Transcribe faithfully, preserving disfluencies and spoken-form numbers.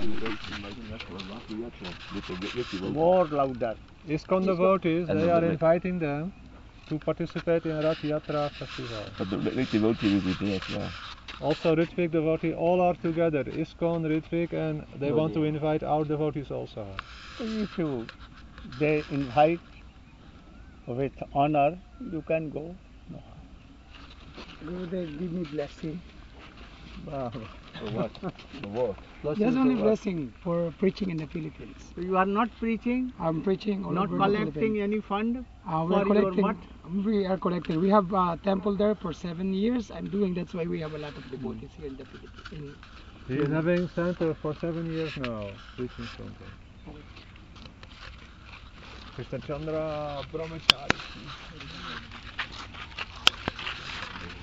More louder. ISKCON devotees, they are inviting them to participate in Rath Yatra festival. But the Ritwik devotee will be there as well. Also Ritwik devotee, all are together. ISKCON, Ritwik, and they want to invite our devotees also. If you, they invite with honor, you can go. No. Guru, they give me blessing. Wow. For what? For what? There's only blessing for preaching in the Philippines. So you are not preaching? I'm preaching all Not over collecting the Philippines. any fund Uh, we for are your collecting. what? We are collecting. We have a temple there for seven years. I'm doing. That's why we have a lot of devotees here in the Philippines. He is having center for seven years now, preaching center. Krishna Chandra Brahmachari.